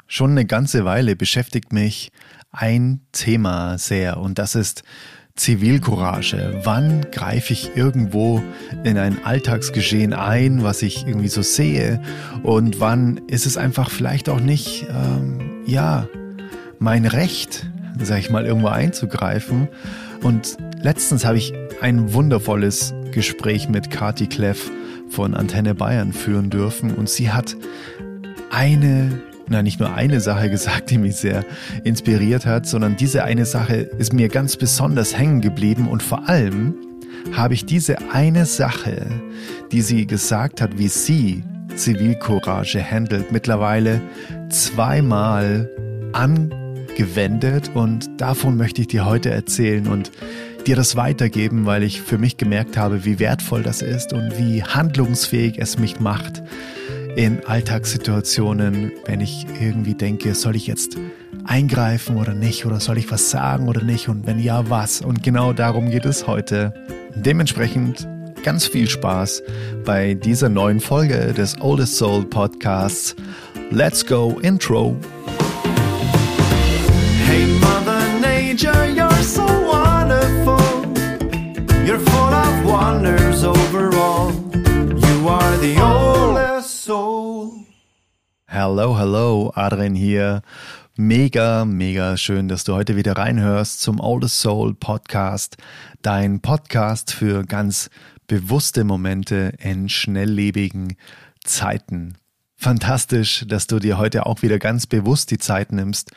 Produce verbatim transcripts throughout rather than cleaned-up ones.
Schon eine ganze Weile beschäftigt mich ein Thema sehr und das ist Zivilcourage. Wann greife ich irgendwo in ein Alltagsgeschehen ein, was ich irgendwie so sehe, und wann ist es einfach vielleicht auch nicht, ähm, ja, mein Recht, sag ich mal, irgendwo einzugreifen. Und letztens habe ich ein wundervolles Gespräch mit Kati Kleff von Antenne Bayern führen dürfen und sie hat eine Na, nicht nur eine Sache gesagt, die mich sehr inspiriert hat, sondern diese eine Sache ist mir ganz besonders hängen geblieben und vor allem habe ich diese eine Sache, die sie gesagt hat, wie sie Zivilcourage handelt, mittlerweile zweimal angewendet und davon möchte ich dir heute erzählen und dir das weitergeben, weil ich für mich gemerkt habe, wie wertvoll das ist und wie handlungsfähig es mich macht in Alltagssituationen, wenn ich irgendwie denke, soll ich jetzt eingreifen oder nicht oder soll ich was sagen oder nicht und wenn ja, was? Und genau darum geht es heute. Dementsprechend ganz viel Spaß bei dieser neuen Folge des Oldest Soul Podcasts. Let's go Intro. Hey Mother Nature, you're so wonderful. You're full of wonders overall. You are the oldest soul. Hello, hello, Adrian hier. Mega, mega schön, dass du heute wieder reinhörst zum Oldest Soul Podcast. Dein Podcast für ganz bewusste Momente in schnelllebigen Zeiten. Fantastisch, dass du dir heute auch wieder ganz bewusst die Zeit nimmst,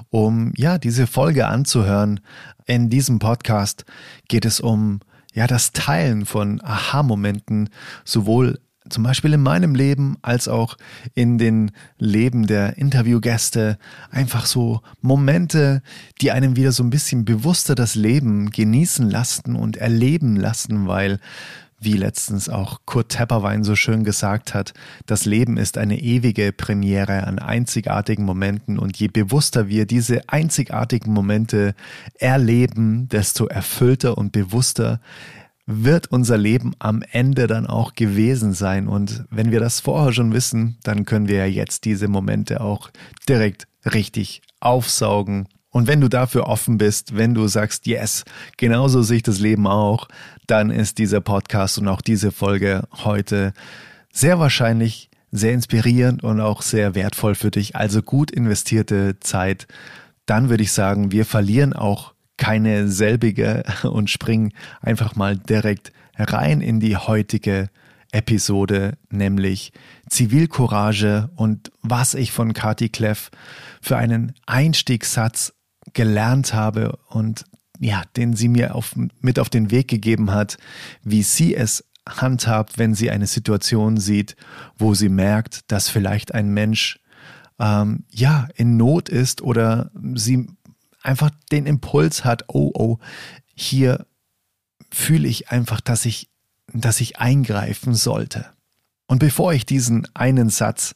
um ja diese Folge anzuhören. In diesem Podcast geht es um ja das Teilen von Aha-Momenten, sowohl zum Beispiel in meinem Leben als auch in den Leben der Interviewgäste. Einfach so Momente, die einem wieder so ein bisschen bewusster das Leben genießen lassen und erleben lassen, weil, wie letztens auch Kurt Tepperwein so schön gesagt hat, das Leben ist eine ewige Premiere an einzigartigen Momenten und je bewusster wir diese einzigartigen Momente erleben, desto erfüllter und bewusster wird unser Leben am Ende dann auch gewesen sein. Und wenn wir das vorher schon wissen, dann können wir ja jetzt diese Momente auch direkt richtig aufsaugen. Und wenn du dafür offen bist, wenn du sagst, yes, genauso sehe ich das Leben auch, dann ist dieser Podcast und auch diese Folge heute sehr wahrscheinlich sehr inspirierend und auch sehr wertvoll für dich. Also gut investierte Zeit. Dann würde ich sagen, wir verlieren auch keine selbige und springen einfach mal direkt rein in die heutige Episode, nämlich Zivilcourage und was ich von Kati Kleff für einen Einstiegssatz gelernt habe und ja, den sie mir auf, mit auf den Weg gegeben hat, wie sie es handhabt, wenn sie eine Situation sieht, wo sie merkt, dass vielleicht ein Mensch ähm, ja in Not ist oder sie einfach den Impuls hat, oh, oh, hier fühle ich einfach, dass ich, dass ich eingreifen sollte. Und bevor ich diesen einen Satz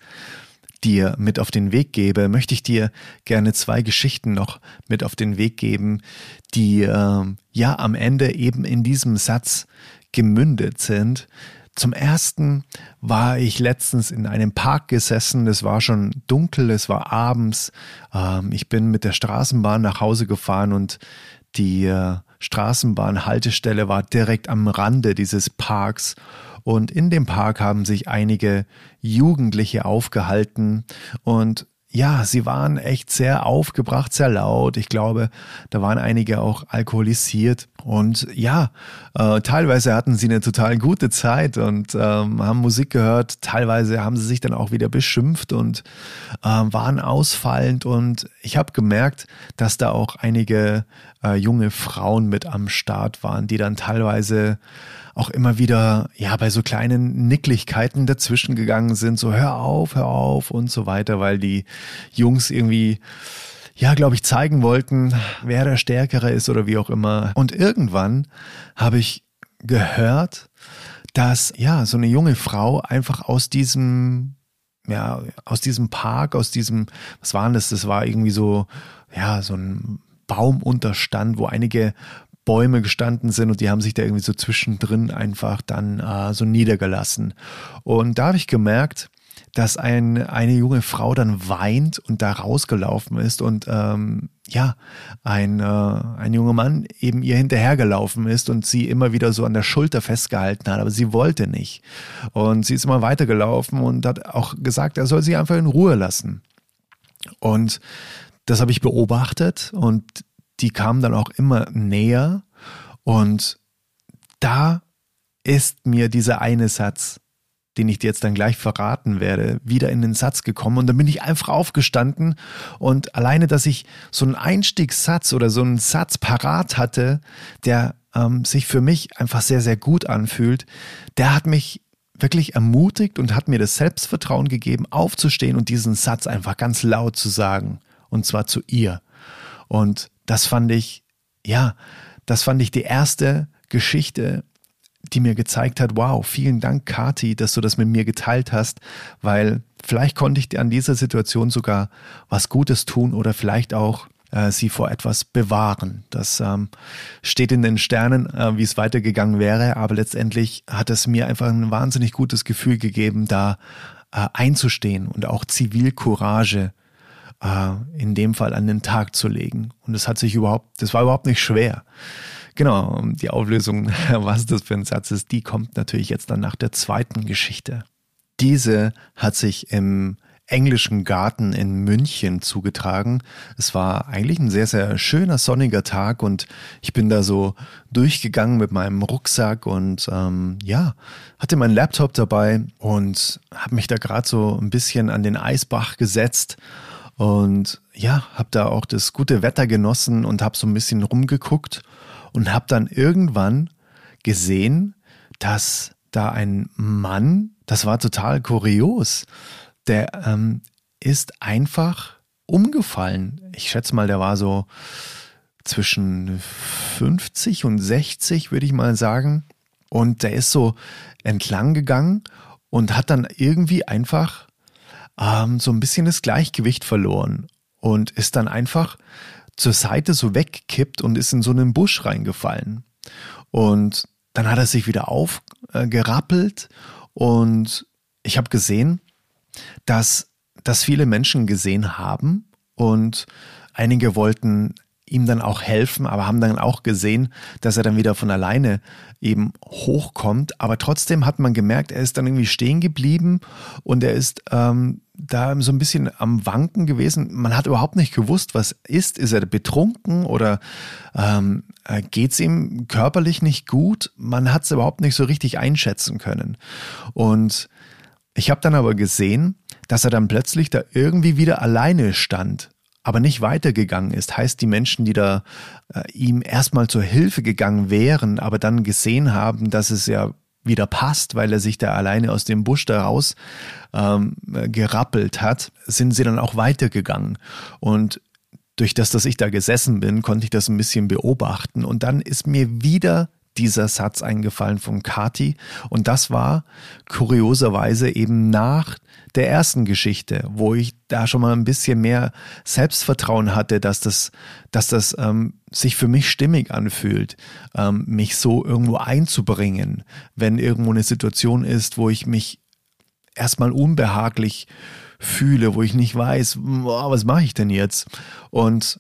dir mit auf den Weg gebe, möchte ich dir gerne zwei Geschichten noch mit auf den Weg geben, die äh, ja am Ende eben in diesem Satz gemündet sind. Zum ersten war ich letztens in einem Park gesessen, es war schon dunkel, es war abends, ähm, ich bin mit der Straßenbahn nach Hause gefahren und die äh, Straßenbahnhaltestelle war direkt am Rande dieses Parks und in dem Park haben sich einige Jugendliche aufgehalten und ja, sie waren echt sehr aufgebracht, sehr laut. Ich glaube, da waren einige auch alkoholisiert. Und ja, äh, teilweise hatten sie eine total gute Zeit und ähm, haben Musik gehört. Teilweise haben sie sich dann auch wieder beschimpft und äh, waren ausfallend. Und ich habe gemerkt, dass da auch einige äh, junge Frauen mit am Start waren, die dann teilweise auch immer wieder ja bei so kleinen Nicklichkeiten dazwischen gegangen sind, so hör auf, hör auf und so weiter, weil die Jungs irgendwie, ja, glaube ich, zeigen wollten, wer der Stärkere ist oder wie auch immer. Und irgendwann habe ich gehört, dass ja so eine junge Frau einfach aus diesem ja aus diesem Park, aus diesem, was war denn das? Das war irgendwie so ja so ein Baumunterstand, wo einige Bäume gestanden sind und die haben sich da irgendwie so zwischendrin einfach dann äh, so niedergelassen. Und da habe ich gemerkt, dass ein, eine junge Frau dann weint und da rausgelaufen ist und ähm, ja, ein, äh, ein junger Mann eben ihr hinterhergelaufen ist und sie immer wieder so an der Schulter festgehalten hat, aber sie wollte nicht. Und sie ist immer weitergelaufen und hat auch gesagt, er soll sie einfach in Ruhe lassen. Und das habe ich beobachtet und die kamen dann auch immer näher und da ist mir dieser eine Satz, den ich dir jetzt dann gleich verraten werde, wieder in den Satz gekommen und dann bin ich einfach aufgestanden und alleine, dass ich so einen Einstiegssatz oder so einen Satz parat hatte, der ähm, sich für mich einfach sehr, sehr gut anfühlt, der hat mich wirklich ermutigt und hat mir das Selbstvertrauen gegeben, aufzustehen und diesen Satz einfach ganz laut zu sagen und zwar zu ihr. Und das fand ich, ja, das fand ich die erste Geschichte, die mir gezeigt hat, wow, vielen Dank, Kathi, dass du das mit mir geteilt hast, weil vielleicht konnte ich dir an dieser Situation sogar was Gutes tun oder vielleicht auch äh, sie vor etwas bewahren. Das ähm, steht in den Sternen, äh, wie es weitergegangen wäre, aber letztendlich hat es mir einfach ein wahnsinnig gutes Gefühl gegeben, da äh, einzustehen und auch Zivilcourage äh, in dem Fall an den Tag zu legen. Und das hat sich überhaupt, das war überhaupt nicht schwer. Genau, die Auflösung, was das für ein Satz ist, die kommt natürlich jetzt dann nach der zweiten Geschichte. Diese hat sich im englischen Garten in München zugetragen. Es war eigentlich ein sehr, sehr schöner, sonniger Tag und ich bin da so durchgegangen mit meinem Rucksack und ähm, ja, hatte meinen Laptop dabei und habe mich da gerade so ein bisschen an den Eisbach gesetzt und ja, habe da auch das gute Wetter genossen und habe so ein bisschen rumgeguckt. Und habe dann irgendwann gesehen, dass da ein Mann, das war total kurios, der ähm, ist einfach umgefallen. Ich schätze mal, der war so zwischen fünfzig und sechzig, würde ich mal sagen. Und der ist so entlang gegangen und hat dann irgendwie einfach ähm, so ein bisschen das Gleichgewicht verloren und ist dann einfach zur Seite so weggekippt und ist in so einen Busch reingefallen. Und dann hat er sich wieder aufgerappelt und ich habe gesehen, dass das viele Menschen gesehen haben und einige wollten ihm dann auch helfen, aber haben dann auch gesehen, dass er dann wieder von alleine eben hochkommt. Aber trotzdem hat man gemerkt, er ist dann irgendwie stehen geblieben und er ist ähm, da so ein bisschen am Wanken gewesen. Man hat überhaupt nicht gewusst, was ist. Ist er betrunken oder ähm, geht es ihm körperlich nicht gut? Man hat es überhaupt nicht so richtig einschätzen können. Und ich habe dann aber gesehen, dass er dann plötzlich da irgendwie wieder alleine stand, aber nicht weitergegangen ist. Heißt, die Menschen, die da äh, ihm erstmal zur Hilfe gegangen wären, aber dann gesehen haben, dass es ja wieder passt, weil er sich da alleine aus dem Busch da raus ähm, gerappelt hat, sind sie dann auch weitergegangen. Und durch das, dass ich da gesessen bin, konnte ich das ein bisschen beobachten. Und dann ist mir wieder dieser Satz eingefallen von Kathi. Und das war kurioserweise eben nach der ersten Geschichte, wo ich da schon mal ein bisschen mehr Selbstvertrauen hatte, dass das, dass das ähm, sich für mich stimmig anfühlt, ähm, mich so irgendwo einzubringen, wenn irgendwo eine Situation ist, wo ich mich erstmal unbehaglich fühle, wo ich nicht weiß, boah, was mache ich denn jetzt? Und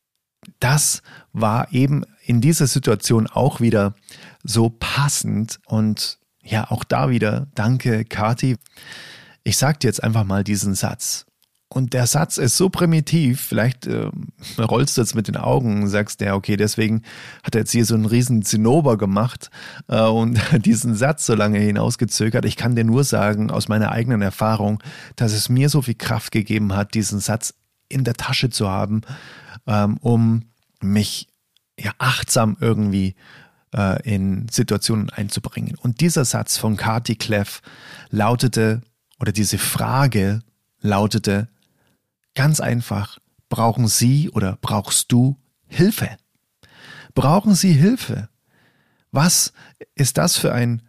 das war eben in dieser Situation auch wieder so passend und ja, auch da wieder, danke Kathi. Ich sage dir jetzt einfach mal diesen Satz. Und der Satz ist so primitiv, vielleicht äh, rollst du jetzt mit den Augen und sagst, ja okay, deswegen hat er jetzt hier so einen riesen Zinnober gemacht äh, und diesen Satz so lange hinausgezögert. Ich kann dir nur sagen, aus meiner eigenen Erfahrung, dass es mir so viel Kraft gegeben hat, diesen Satz in der Tasche zu haben, ähm, um mich ja achtsam irgendwie äh, in Situationen einzubringen. Und dieser Satz von Kathi Kleff lautete, oder diese Frage lautete ganz einfach, brauchen Sie oder brauchst du Hilfe? Brauchen Sie Hilfe? Was ist das für ein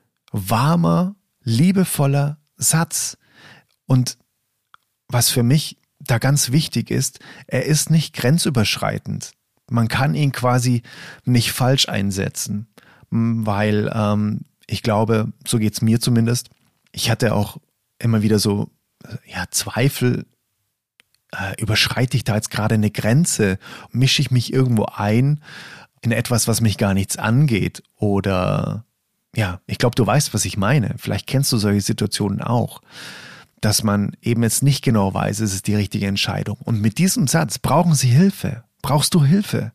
warmer, liebevoller Satz? Und was für mich da ganz wichtig ist, er ist nicht grenzüberschreitend. Man kann ihn quasi nicht falsch einsetzen, weil ähm, ich glaube, so geht's mir zumindest, ich hatte auch immer wieder so, ja, Zweifel, äh, überschreite ich da jetzt gerade eine Grenze? Mische ich mich irgendwo ein in etwas, was mich gar nichts angeht? Oder, ja, ich glaube, du weißt, was ich meine. Vielleicht kennst du solche Situationen auch, dass man eben jetzt nicht genau weiß, es ist die richtige Entscheidung. Und mit diesem Satz, brauchen Sie Hilfe? Brauchst du Hilfe?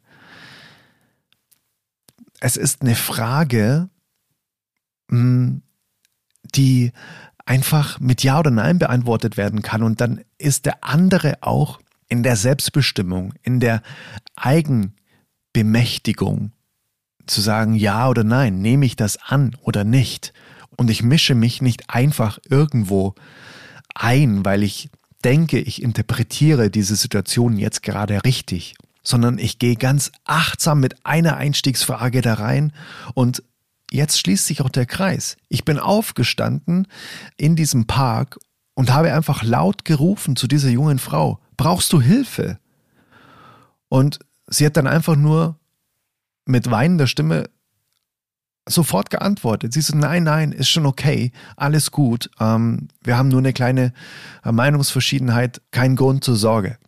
Es ist eine Frage, die einfach mit Ja oder Nein beantwortet werden kann, und dann ist der andere auch in der Selbstbestimmung, in der Eigenbemächtigung zu sagen, ja oder nein, nehme ich das an oder nicht. Und ich mische mich nicht einfach irgendwo ein, weil ich denke, ich interpretiere diese Situation jetzt gerade richtig, sondern ich gehe ganz achtsam mit einer Einstiegsfrage da rein, und jetzt schließt sich auch der Kreis. Ich bin aufgestanden in diesem Park und habe einfach laut gerufen zu dieser jungen Frau, brauchst du Hilfe? Und sie hat dann einfach nur mit weinender Stimme sofort geantwortet. Sie so, nein, nein, ist schon okay, alles gut. Ähm, wir haben nur eine kleine Meinungsverschiedenheit, kein Grund zur Sorge.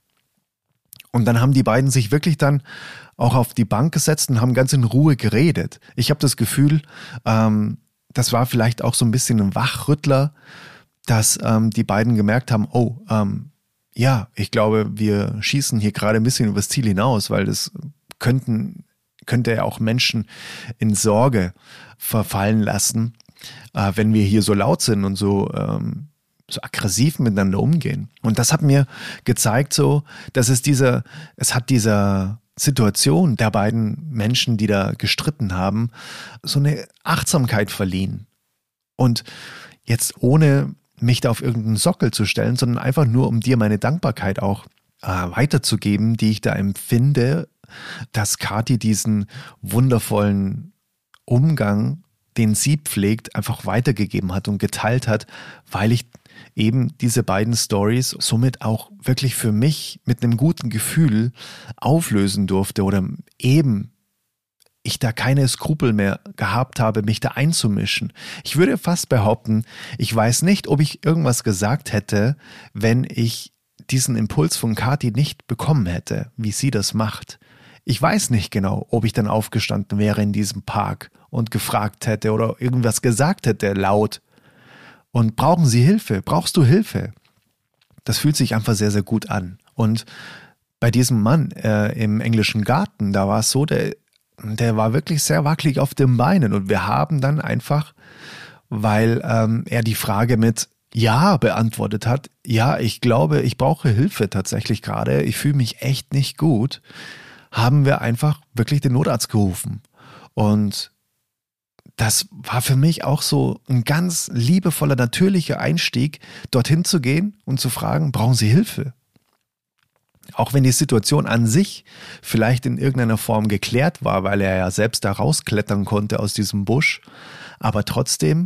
Und dann haben die beiden sich wirklich dann auch auf die Bank gesetzt und haben ganz in Ruhe geredet. Ich habe das Gefühl, ähm, das war vielleicht auch so ein bisschen ein Wachrüttler, dass ähm, die beiden gemerkt haben, oh, ähm, ja, ich glaube, wir schießen hier gerade ein bisschen übers Ziel hinaus, weil das könnten, könnte ja auch Menschen in Sorge verfallen lassen, äh, wenn wir hier so laut sind und so ähm, so aggressiv miteinander umgehen. Und das hat mir gezeigt so, dass es dieser, es hat dieser Situation der beiden Menschen, die da gestritten haben, so eine Achtsamkeit verliehen. Und jetzt ohne mich da auf irgendeinen Sockel zu stellen, sondern einfach nur, um dir meine Dankbarkeit auch äh, weiterzugeben, die ich da empfinde, dass Kathi diesen wundervollen Umgang, den sie pflegt, einfach weitergegeben hat und geteilt hat, weil ich eben diese beiden Stories somit auch wirklich für mich mit einem guten Gefühl auflösen durfte oder eben ich da keine Skrupel mehr gehabt habe, mich da einzumischen. Ich würde fast behaupten, ich weiß nicht, ob ich irgendwas gesagt hätte, wenn ich diesen Impuls von Kathi nicht bekommen hätte, wie sie das macht. Ich weiß nicht genau, ob ich dann aufgestanden wäre in diesem Park und gefragt hätte oder irgendwas gesagt hätte laut. Und brauchen Sie Hilfe? Brauchst du Hilfe? Das fühlt sich einfach sehr, sehr gut an. Und bei diesem Mann äh, im englischen Garten, da war es so, der, der war wirklich sehr wackelig auf den Beinen. Und wir haben dann einfach, weil ähm, er die Frage mit Ja beantwortet hat, ja, ich glaube, ich brauche Hilfe tatsächlich gerade, ich fühle mich echt nicht gut, haben wir einfach wirklich den Notarzt gerufen. Und das war für mich auch so ein ganz liebevoller, natürlicher Einstieg, dorthin zu gehen und zu fragen, brauchen Sie Hilfe? Auch wenn die Situation an sich vielleicht in irgendeiner Form geklärt war, weil er ja selbst da rausklettern konnte aus diesem Busch, aber trotzdem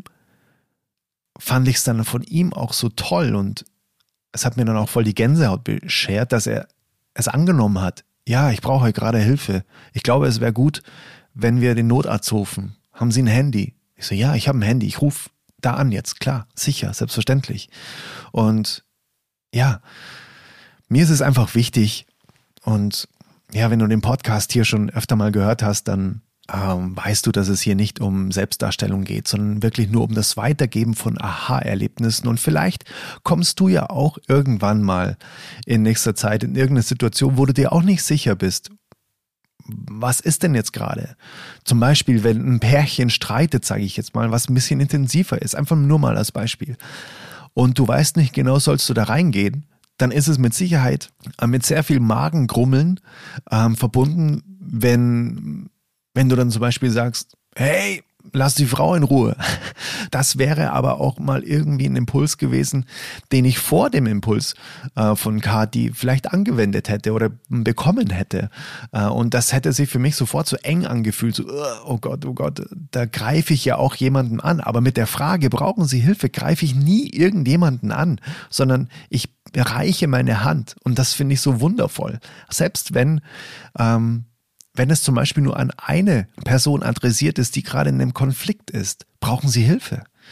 fand ich es dann von ihm auch so toll und es hat mir dann auch voll die Gänsehaut beschert, dass er es angenommen hat. Ja, ich brauche gerade Hilfe. Ich glaube, es wäre gut, wenn wir den Notarzt rufen. Haben Sie ein Handy? Ich so, ja, ich habe ein Handy. Ich rufe da an jetzt. Klar, sicher, selbstverständlich. Und ja, mir ist es einfach wichtig. Und ja, wenn du den Podcast hier schon öfter mal gehört hast, dann ähm, weißt du, dass es hier nicht um Selbstdarstellung geht, sondern wirklich nur um das Weitergeben von Aha-Erlebnissen. Und vielleicht kommst du ja auch irgendwann mal in nächster Zeit in irgendeine Situation, wo du dir auch nicht sicher bist. Was ist denn jetzt gerade? Zum Beispiel, wenn ein Pärchen streitet, sage ich jetzt mal, was ein bisschen intensiver ist, einfach nur mal als Beispiel. Und du weißt nicht genau, sollst du da reingehen, dann ist es mit Sicherheit äh, mit sehr viel Magengrummeln ähm, verbunden, wenn, wenn du dann zum Beispiel sagst, hey, lass die Frau in Ruhe. Das wäre aber auch mal irgendwie ein Impuls gewesen, den ich vor dem Impuls äh, von Kathi vielleicht angewendet hätte oder bekommen hätte. Äh, und das hätte sich für mich sofort so eng angefühlt. So, oh Gott, oh Gott, da greife ich ja auch jemanden an. Aber mit der Frage, brauchen Sie Hilfe, greife ich nie irgendjemanden an, sondern ich reiche meine Hand. Und das finde ich so wundervoll. Selbst wenn... Ähm, Wenn es zum Beispiel nur an eine Person adressiert ist, die gerade in einem Konflikt ist, brauchen Sie Hilfe.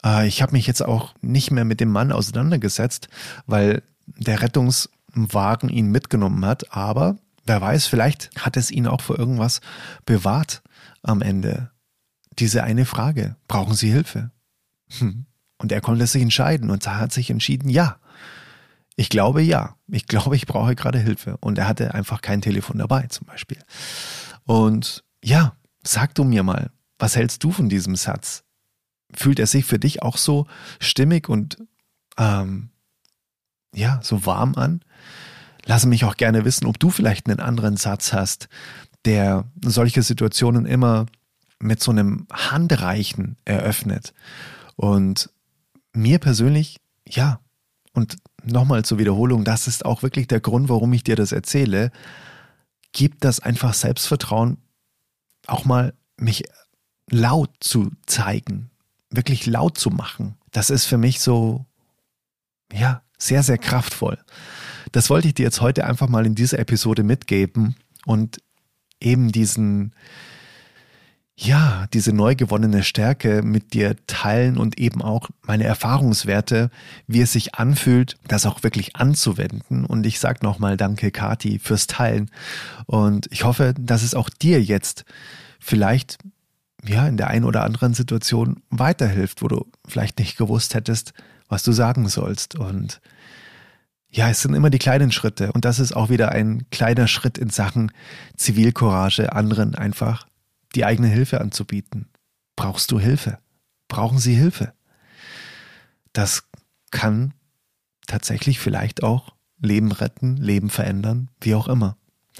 Äh, ich habe mich jetzt auch nicht mehr mit dem Mann auseinandergesetzt, weil der Rettungswagen ihn mitgenommen hat. Aber wer weiß, vielleicht hat es ihn auch vor irgendwas bewahrt am Ende. Diese eine Frage, brauchen Sie Hilfe? Hm. Und er konnte sich entscheiden und er hat sich entschieden, ja. Ich glaube, ja. Ich glaube, ich brauche gerade Hilfe. Und er hatte einfach kein Telefon dabei zum Beispiel. Und ja, sag du mir mal, was hältst du von diesem Satz? Fühlt er sich für dich auch so stimmig und ähm, ja, so warm an? Lass mich auch gerne wissen, ob du vielleicht einen anderen Satz hast, der solche Situationen immer mit so einem Handreichen eröffnet. Und mir persönlich, ja, und nochmal zur Wiederholung, das ist auch wirklich der Grund, warum ich dir das erzähle, gibt das einfach Selbstvertrauen, auch mal mich laut zu zeigen, wirklich laut zu machen. Das ist für mich so, ja, sehr, sehr kraftvoll. Das wollte ich dir jetzt heute einfach mal in dieser Episode mitgeben und eben diesen, ja, diese neu gewonnene Stärke mit dir teilen und eben auch meine Erfahrungswerte, wie es sich anfühlt, das auch wirklich anzuwenden. Und ich sage nochmal danke, Kathi, fürs Teilen. Und ich hoffe, dass es auch dir jetzt vielleicht ja in der einen oder anderen Situation weiterhilft, wo du vielleicht nicht gewusst hättest, was du sagen sollst. Und ja, es sind immer die kleinen Schritte. Und das ist auch wieder ein kleiner Schritt in Sachen Zivilcourage, anderen einfach die eigene Hilfe anzubieten. Brauchst du Hilfe? Brauchen Sie Hilfe? Das kann tatsächlich vielleicht auch Leben retten, Leben verändern, wie auch immer.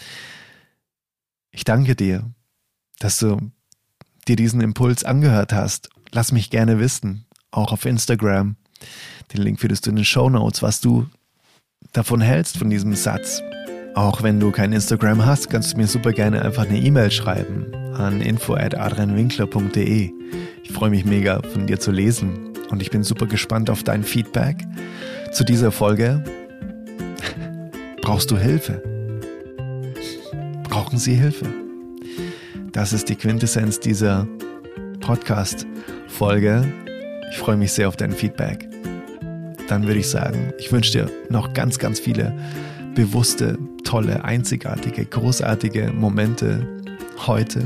Ich danke dir, dass du dir diesen Impuls angehört hast. Lass mich gerne wissen, auch auf Instagram. Den Link findest du in den Shownotes, was du davon hältst, von diesem Satz. Auch wenn du kein Instagram hast, kannst du mir super gerne einfach eine E-Mail schreiben an info at adrianwinkler punkt de. Ich freue mich mega, von dir zu lesen und ich bin super gespannt auf dein Feedback zu dieser Folge. Brauchst du Hilfe? Brauchen Sie Hilfe? Das ist die Quintessenz dieser Podcast-Folge. Ich freue mich sehr auf dein Feedback. Dann würde ich sagen, ich wünsche dir noch ganz, ganz viele bewusste, tolle, einzigartige, großartige Momente heute.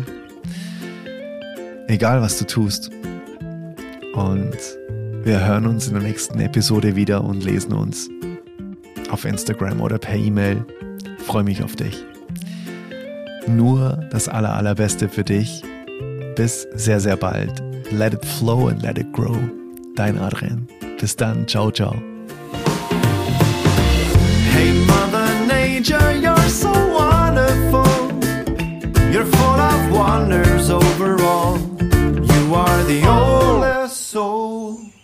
Egal, was du tust. Und wir hören uns in der nächsten Episode wieder und lesen uns auf Instagram oder per E-Mail. Ich freue mich auf dich. Nur das aller, allerbeste für dich. Bis sehr, sehr bald. Let it flow and let it grow. Dein Adrian. Bis dann. Ciao, ciao. Hey Mother Nature, you're so wonderful. You're full of wonders overall. You are the oldest soul.